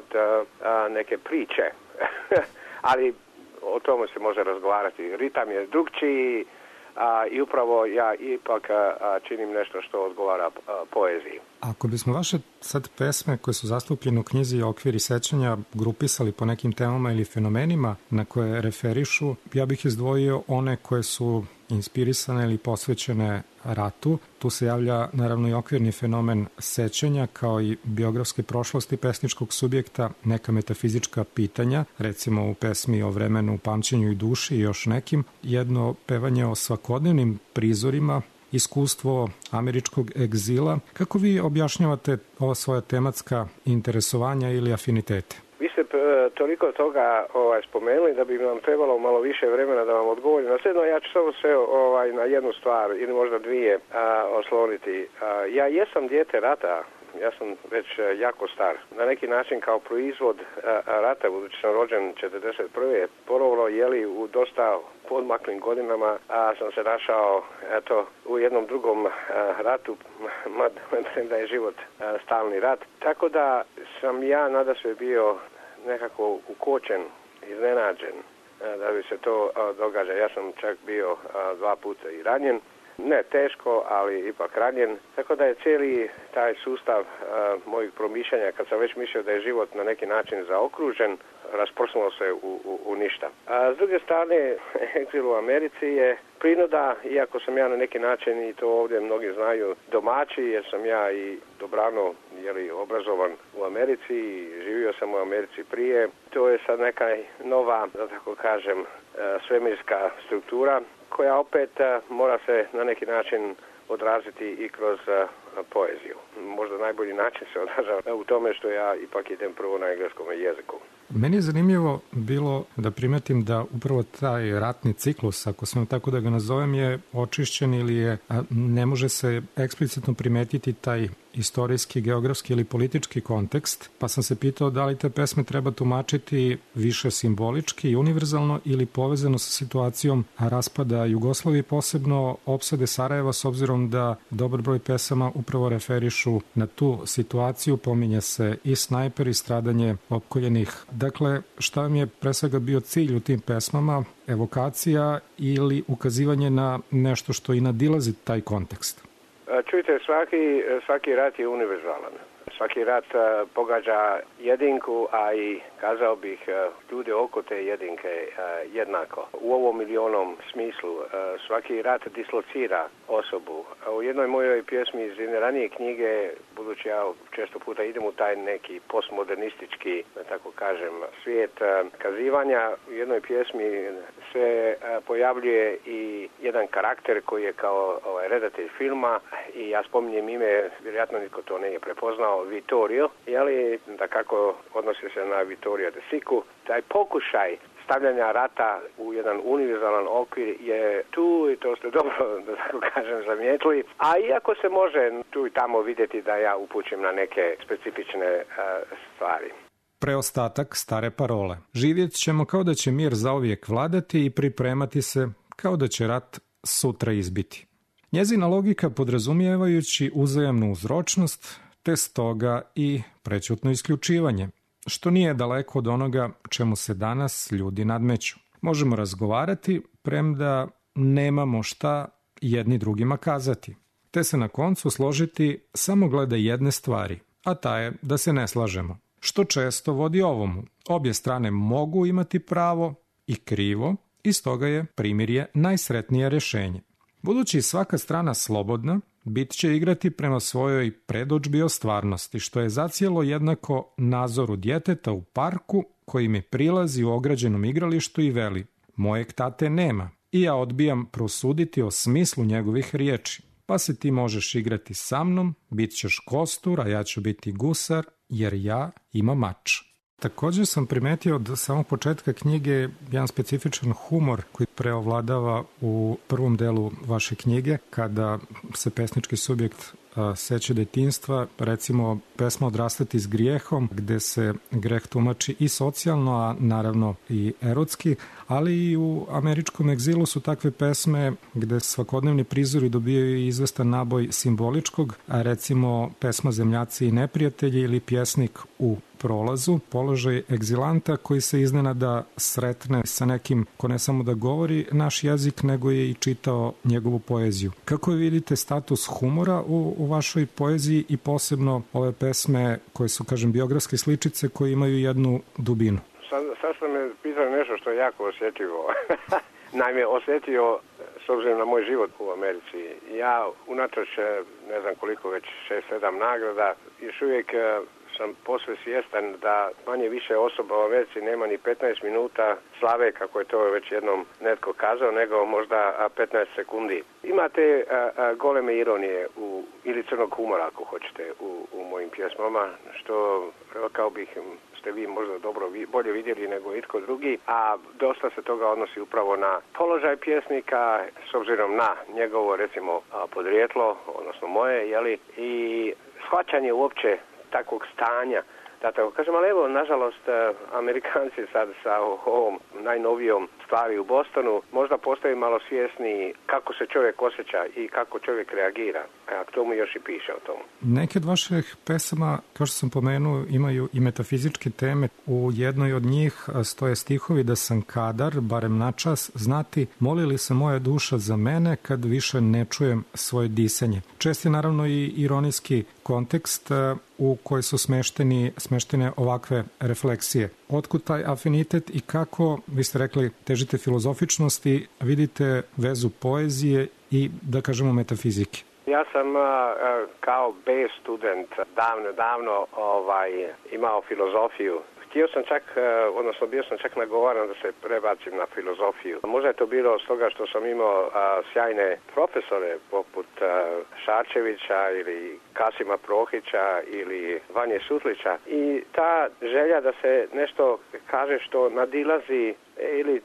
Speaker 9: neke priče. Ali o tome se može razgovarati. Ritam je drugčiji i upravo ja ipak činim nešto što odgovara poeziji.
Speaker 4: Ako bismo vaše sad pesme koje su zastupljene u knjizi Okviri sećanja grupisali po nekim temama ili fenomenima na koje referišu, ja bih izdvojio one koje su inspirisane ili posvećene ratu. Tu se javlja naravno i okvirni fenomen sećanja kao i biografske prošlosti pesničkog subjekta, neka metafizička pitanja, recimo u pesmi o vremenu, pamćenju i duši i još nekim, jedno pevanje o svakodnevnim prizorima, iskustvo američkog egzila. Kako vi objašnjavate ova svoja tematska interesovanja ili afinitete?
Speaker 9: Vi ste toliko toga spomenuli da bi nam trebalo malo više vremena da vam odgovorim. Na sve, ja ću samo sve na jednu stvar ili možda dvije osloniti. Ja jesam dijete rata, ja sam već jako star. Na neki način kao proizvod rata, budući sam rođen 1941. Ponovno u dosta podmaklim godinama sam se našao u jednom drugom ratu, da je život stalni rat. Tako da sam ja nadasve bio nekako ukočen, iznenađen da bi se to događa. Ja sam čak bio 2 puta i ranjen. Ne teško, ali ipak ranjen. Tako da je cijeli taj sustav mojih promišljanja, kad sam već mislio da je život na neki način zaokružen, rasprosnuo se u ništa. A s druge strane, egzil u Americi je prinuda, iako sam ja na neki način, i to ovdje mnogi znaju, domaći, jer sam ja i dobrano obrazovan u Americi i živio sam u Americi prije. To je sad neka nova, da tako kažem, svemirska struktura koja opet mora se na neki način odraziti i kroz poeziju. Možda najbolji način se odražava u tome što ja ipak idem prvo na engleskom jeziku.
Speaker 4: Meni je zanimljivo bilo da primetim da upravo taj ratni ciklus, ako sam tako da ga nazovem, je očišćen ili je, ne može se eksplicitno primetiti taj istorijski, geografski ili politički kontekst, pa sam se pitao da li te pesme treba tumačiti više simbolički i univerzalno ili povezano sa situacijom raspada Jugoslavije, posebno opsade Sarajeva, s obzirom da dobar broj pesama upravo referišu na tu situaciju, pominje se i snajper i stradanje opkoljenih. Dakle, šta vam je pre svega bio cilj u tim pesmama, evokacija ili ukazivanje na nešto što i nadilazi taj kontekst?
Speaker 9: Čujte, svaki rat je univerzalan. svaki rat pogađa jedinku, a i kazao bih ljude oko te jedinke jednako. U ovom ili onom smislu svaki rat dislocira osobu. U jednoj mojoj pjesmi iz jedne ranije knjige, budući ja često puta idem u taj neki postmodernistički, da tako kažem, svijet kazivanja, u jednoj pjesmi se pojavljuje i jedan karakter koji je kao redatelj filma i ja spominjem ime, vjerojatno nitko to nije prepoznao, Vittorio, jeli, da kako odnosi se na Vittorio de Sicu, taj pokušaj stavljanja rata u jedan univerzalan okvir je tu i to ste dobro, da tako kažem, zamijetili. A iako se može tu i tamo vidjeti da ja upućem na neke specifične stvari.
Speaker 4: Preostatak stare parole. Živjet ćemo kao da će mir zauvijek vladati i pripremati se kao da će rat sutra izbiti. Njezina logika podrazumijevajući uzajamnu uzročnost, te stoga i prećutno isključivanje, što nije daleko od onoga čemu se danas ljudi nadmeću. Možemo razgovarati, premda nemamo šta jedni drugima kazati, te se na koncu složiti samo glede jedne stvari, a ta je da se ne slažemo, što često vodi ovomu. Obje strane mogu imati pravo i krivo, i stoga je primirje najsretnije rješenje. Budući svaka strana slobodna, bit će igrati prema svojoj predodžbi o stvarnosti, što je zacijelo jednako nazoru djeteta u parku koji mi prilazi u ograđenom igralištu i veli: mojeg tate nema, i ja odbijam prosuditi o smislu njegovih riječi. Pa se ti možeš igrati sa mnom, bit ćeš kostur, a ja ću biti gusar, jer ja imam mač. Također sam primetio od samog početka knjige jedan specifičan humor koji preovladava u prvom delu vaše knjige, kada se pesnički subjekt seća detinjstva, recimo pesma Odrastati s grijehom, gde se greh tumači i socijalno, a naravno i erotski, ali i u američkom egzilu su takve pesme gde svakodnevni prizori dobijaju izvestan naboj simboličkog, a recimo pesma Zemljaci i neprijatelji ili pjesnik u prolazu, položaj egzilanta koji se iznenada sretne sa nekim ko ne samo da govori naš jezik, nego je i čitao njegovu poeziju. Kako vidite status humora u vašoj poeziji i posebno ove pesme koje su, kažem, biografske sličice koje imaju jednu dubinu?
Speaker 9: Sad sam me pitao nešto što je jako osjetljivo. Naime, osjetio s obzirom na moj život u Americi. Ja unatoč, ne znam koliko, već 6-7 nagrada, još uvijek sam posve svjestan da manje više osoba u Americi nema ni 15 minuta slave, kako je to već jednom netko kazao, nego možda 15 sekundi. Imate goleme ironije ili crnog humora, ako hoćete, u mojim pjesmama, što rekao bih ste vi možda bolje vidjeli nego itko drugi, a dosta se toga odnosi upravo na položaj pjesnika s obzirom na njegovo, recimo, podrijetlo, odnosno moje, jeli, i shvaćanje uopće takvog stanja, da tako kažem, ali evo, nažalost, Amerikanci sad sa ovom najnovijom stvari u Bostonu možda postaju malo svjesni kako se čovjek osjeća i kako čovjek reagira, a k tomu još i piše o tomu.
Speaker 4: Neke od vaših pesama, kao što sam pomenuo, imaju i metafizičke teme. U jednoj od njih stoje stihovi da sam kadar, barem načas, znati moli li se moja duša za mene kad više ne čujem svoje disanje. Čest je naravno i ironijski kontekst u koji su smeštene ovakve refleksije. Otkud taj afinitet i kako, vi ste rekli, težite filozofičnosti, vidite vezu poezije i, da kažemo, metafizike?
Speaker 9: Ja sam kao B student davno imao filozofiju. Htio sam čak, odnosno bio sam čak nagovaran da se prebacim na filozofiju. Možda je to bilo stoga što sam imao sjajne profesore poput Šarčevića ili Kasima Prohića ili Vanje Sutlića i ta želja da se nešto kaže što nadilazi ili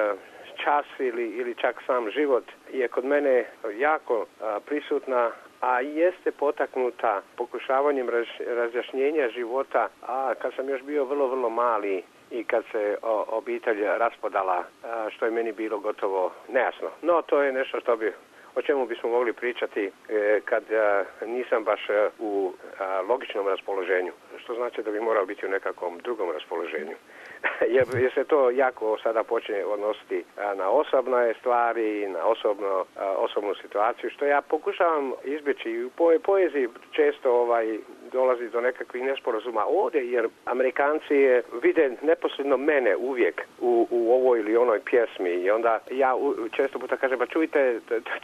Speaker 9: čas ili čak sam život je kod mene jako prisutna, a jeste potaknuta pokušavanjem razjašnjenja života, a kad sam još bio vrlo mali i kad se obitelj raspodala, što je meni bilo gotovo nejasno. No, to je nešto o čemu bismo mogli pričati kad nisam baš u logičnom raspoloženju, što znači da bi morao biti u nekakvom drugom raspoloženju. Jer se to jako sada počne odnositi na osobne stvari, na osobnu situaciju, što ja pokušavam izbjeći. U poeziji često dolazi do nekakvih nesporazuma ovdje, jer Amerikanci vide neposredno mene uvijek u ovoj ili onoj pjesmi i onda ja često puta kažem, pa čujte,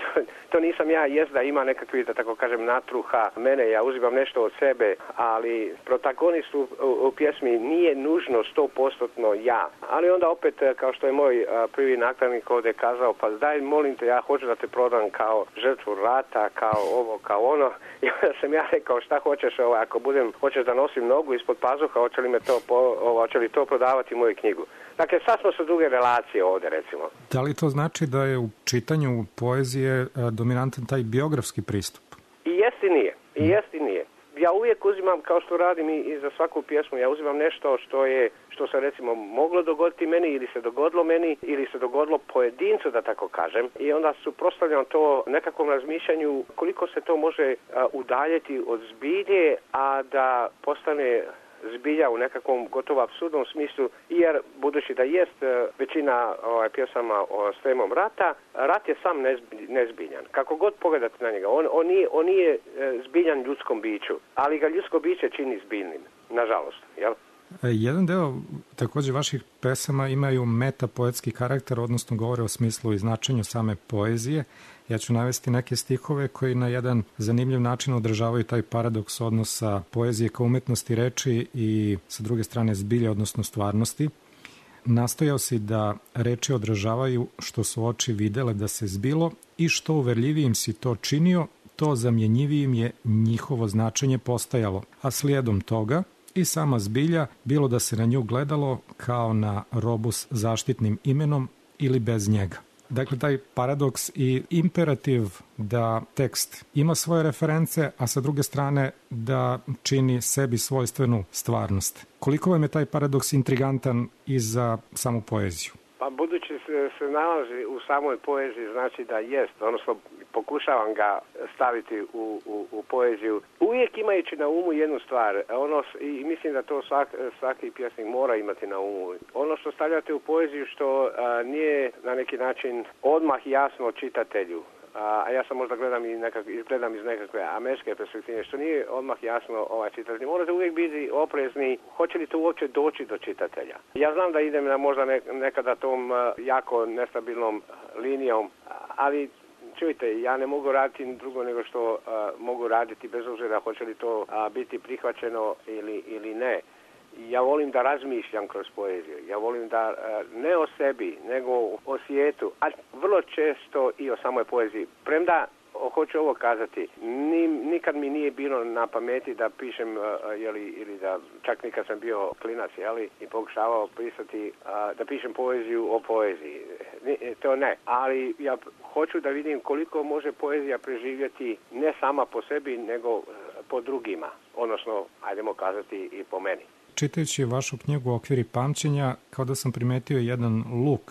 Speaker 9: to nisam ja, jest da ima nekakvi, da tako kažem, natruha mene, ja uzimam nešto od sebe, ali protagonist u pjesmi nije nužno 100% ja. Ali onda opet, kao što je moj prvi nakladnik ovdje kazao, pa daj molim te, ja hoću da te prodam kao žrtvu rata, kao ovo, kao ono. I onda sam ja rekao, šta hoćeš, ako hoćeš da nosim nogu ispod pazuha, hoće li to prodavati moju knjigu. Dakle, sad smo sa druge relacije ovdje, recimo.
Speaker 4: Da li to znači da je u čitanju poezije dominantan taj biografski pristup?
Speaker 9: I jest i nije. I jest i nije. Ja uvijek uzimam, kao što radim i za svaku pjesmu, ja uzimam nešto što se recimo moglo dogoditi meni ili se dogodilo meni ili se dogodilo pojedincu, da tako kažem. I onda suprotstavljam to nekakvom razmišljanju koliko se to može udaljiti od zbilje, a da postane zbilja u nekakvom gotovo apsurdnom smislu, jer budući da jest većina pjesama s temom rata, rat je sam nezbiljan. Kako god pogledate na njega, on nije zbiljan ljudskom biću, ali ga ljudsko biće čini zbiljnim, nažalost, jel?
Speaker 4: Jedan deo također vaših pesama imaju metapoetski karakter, odnosno govore o smislu i značenju same poezije. Ja ću navesti neke stihove koji na jedan zanimljiv način održavaju taj paradoks odnosa poezije kao umetnosti reči i sa druge strane zbilje, odnosno stvarnosti. Nastojao si da reči odražavaju što su oči videle da se zbilo i što uverljivijim si to činio, to zamjenjivijim je njihovo značenje postajalo. A slijedom toga i sama zbilja, bilo da se na nju gledalo kao na robu s zaštitnim imenom ili bez njega. Dakle, taj paradoks i imperativ da tekst ima svoje reference, a sa druge strane da čini sebi svojstvenu stvarnost. Koliko vam je taj paradoks intrigantan i za samu poeziju?
Speaker 9: Pa budući se nalazi u samoj poeziji, znači da jest, odnosno pokušavam ga staviti u poeziju, uvijek imajući na umu jednu stvar, i mislim da to svaki pjesnik mora imati na umu. Ono što stavljate u poeziju što nije na neki način odmah jasno čitatelju, a ja sam možda gledam iz nekakve američke perspektive, što nije odmah jasno čitatelj. Morate uvijek biti oprezni, hoće li to uopće doći do čitatelja. Ja znam da idem na možda nekada tom jako nestabilnom linijom, ali čujte, ja ne mogu raditi drugo nego što mogu raditi, bez obzira hoće li to biti prihvaćeno ili ne. Ja volim da razmišljam kroz poeziju. Ja volim da ne o sebi, nego o svijetu, a vrlo često i o samoj poeziji. Premda, hoću ovo kazati, nikad mi nije bilo na pameti da pišem, ili da, čak nikad sam bio klinac, i pokušavao pisati, da pišem poeziju o poeziji. To ne, ali ja hoću da vidim koliko može poezija preživjeti ne sama po sebi, nego po drugima, odnosno, ajdemo kazati, i po meni.
Speaker 4: Čitajući vašu knjigu Okviri pamćenja, kao da sam primetio jedan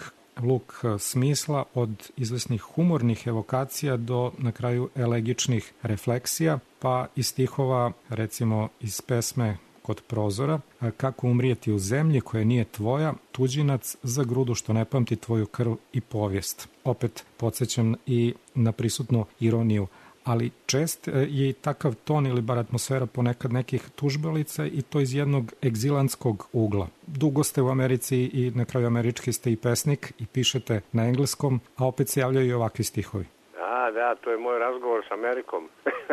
Speaker 4: luk smisla od izvesnih humornih evokacija do na kraju elegičnih refleksija, pa iz stihova, recimo iz pesme Kod prozora, kako umrijeti u zemlji koja nije tvoja, tuđinac za grudu što ne pamti tvoju krv i povijest. Opet podsjećam i na prisutnu ironiju, ali čest je i takav ton ili bar atmosfera ponekad nekih tužbalica i to iz jednog egzilantskog ugla. Dugo ste u Americi i na kraju američki ste i pesnik i pišete na engleskom, a opet se javljaju i ovakvi stihovi.
Speaker 9: Da, to je moj razgovor s Amerikom.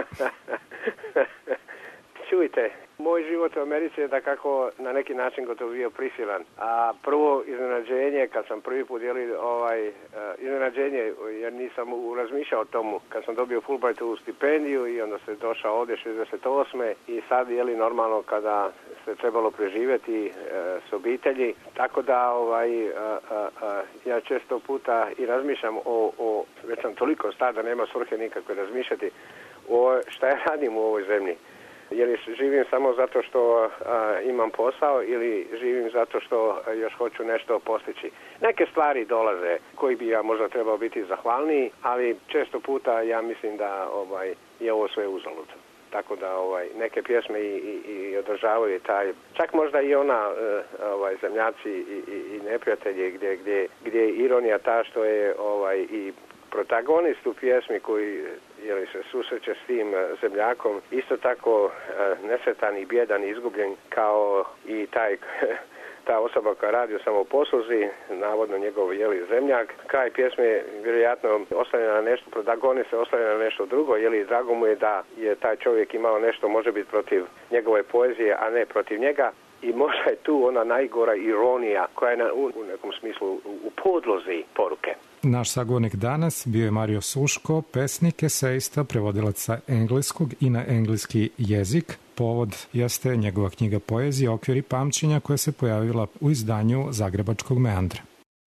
Speaker 9: Čujte, moj život u Americi je dakako na neki način gotovo bio prisilan. A prvo iznenađenje, kad sam prvi put iznenađenje, jer nisam razmišljao o tomu, kad sam dobio Fulbrightovu stipendiju i onda se došao ovdje 68. i sad normalno kada se trebalo preživjeti s obitelji. Tako da ja često puta i razmišljam o već sam toliko star da nema svrhe nikakve razmišljati o šta ja radim u ovoj zemlji. Je živim samo zato što imam posao ili živim zato što još hoću nešto postići. Neke stvari dolaze koji bi ja možda trebao biti zahvalniji, ali često puta ja mislim da je ovo sve uzalud. Tako da neke pjesme i održavaju taj, čak možda i ona zemljaci i neprijatelji gdje je ironija ta što je i protagonist u pjesmi koji se susreće s tim zemljakom, isto tako nesretan i bjedan i izgubljen kao i ta osoba koja radi u samoposluzi, navodno njegov zemljak. Kraj pjesme vjerojatno ostavlja na nešto, protagonist se ostavlja na nešto drugo, drago mu je da je taj čovjek imao nešto, može biti protiv njegove poezije, a ne protiv njega. I možda je tu ona najgora ironija koja je u nekom smislu u podlozi poruke.
Speaker 4: Naš sagovornik danas bio je Mario Suško, pesnik, esejista, prevodilac sa engleskog i na engleski jezik. Povod jeste njegova knjiga poezije Okviri pamćenja koja se pojavila u izdanju Zagrebačkog Meandra.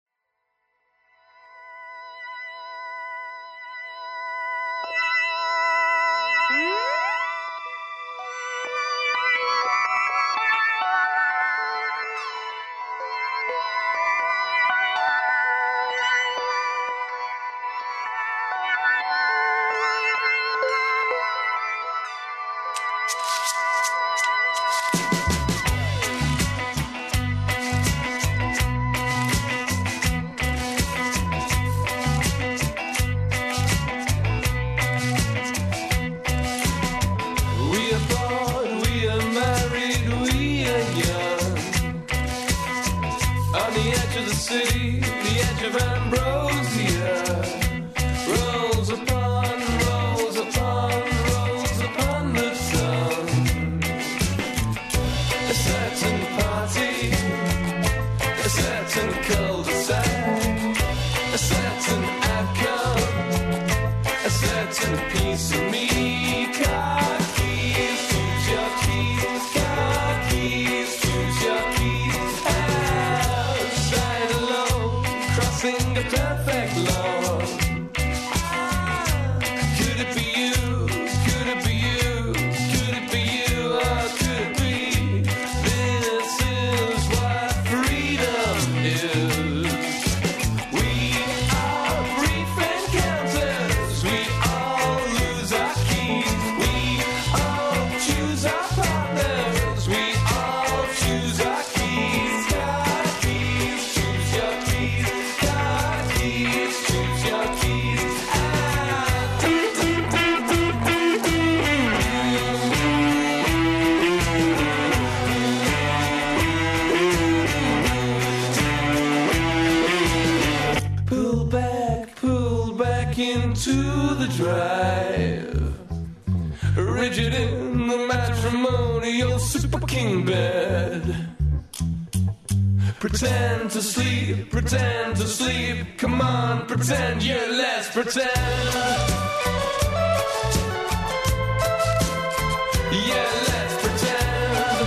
Speaker 10: Into the drive, rigid in the matrimonial super king bed. Pretend to sleep, come on, pretend, yeah, let's pretend. Yeah, let's pretend.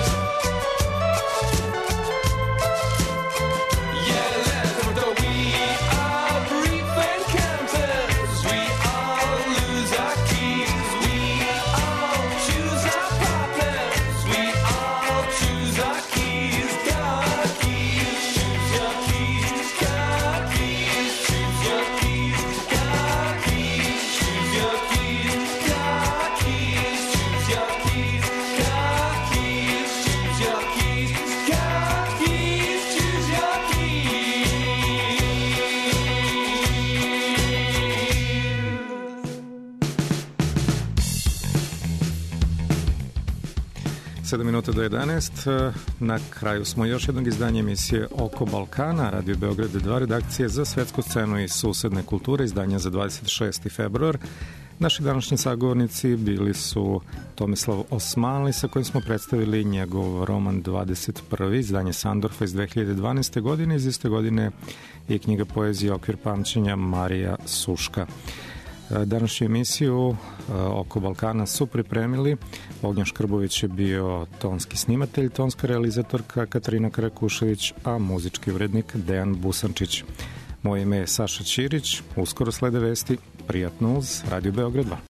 Speaker 10: Yeah, let's pretend. We are brief encounters. We all lose our keys. We all choose our partners. We all choose our keys. Got keys, choose your keys. Got keys, choose your keys. Got keys, choose your keys. Got keys, choose your keys. Got keys, choose your keys. Got keys, choose your keys.
Speaker 4: 7 minuta do 11. Na kraju smo još jednog izdanja emisije Oko Balkana, Radio Beograd 2, redakcije za svetsku scenu i susedne kulture, izdanja za 26. februar. Naši današnji sagovornici bili su Tomislav Osmanli, sa kojim smo predstavili njegov roman 21. izdanje Sandorfa iz 2012. godine. Iz iste godine je knjiga poezije Okvir pamćenja Marija Suška. Današnju emisiju Oko Balkana su pripremili Ognjen Škrbović je bio tonski snimatelj, tonska realizatorka Katarina Krakušević, a muzički urednik Dejan Busančić. Moje ime je Saša Ćirić, uskoro slede vesti, prijatno uz Radio Beograd 2.